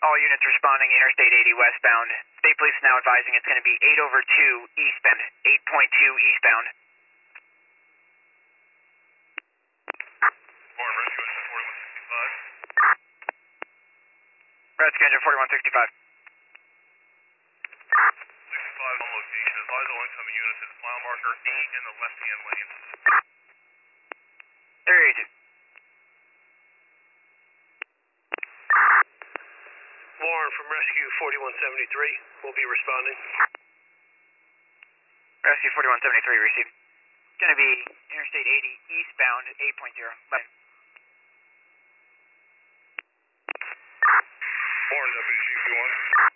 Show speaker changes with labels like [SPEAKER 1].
[SPEAKER 1] All units responding Interstate 80 westbound. State Police now advising it's going to be 8/2 eastbound, 8.2 eastbound.
[SPEAKER 2] Warren, rescue engine 4165.
[SPEAKER 1] Rescue engine 4165.
[SPEAKER 2] 65 on location. Advise all incoming units at mile marker 8 in the left-hand lane.
[SPEAKER 1] 382.
[SPEAKER 3] Warren from Rescue 4173 will be responding.
[SPEAKER 1] Rescue 4173 received. It's going to be Interstate 80 eastbound, 8.0. Bye.
[SPEAKER 2] Warren, Deputy Chief, you want?